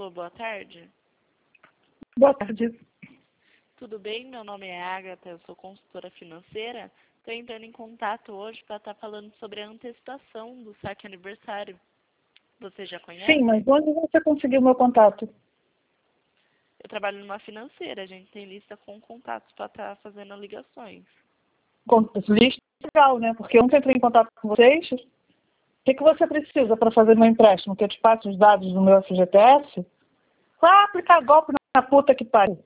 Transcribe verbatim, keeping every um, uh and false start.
Alô, boa tarde. Boa tarde. Tudo bem? Meu nome é Agatha, eu sou consultora financeira. Estou entrando em contato hoje para estar falando sobre a antecipação do saque aniversário. Você já conhece? Sim, mas onde você conseguiu meu contato? Eu trabalho numa financeira, a gente tem lista com contatos para estar fazendo ligações. Com- Lista legal, né? Porque eu nunca entrei em contato com vocês. O que, que você precisa para fazer meu empréstimo? Que eu te passe os dados do meu F G T S? Vai aplicar golpe na puta que pariu.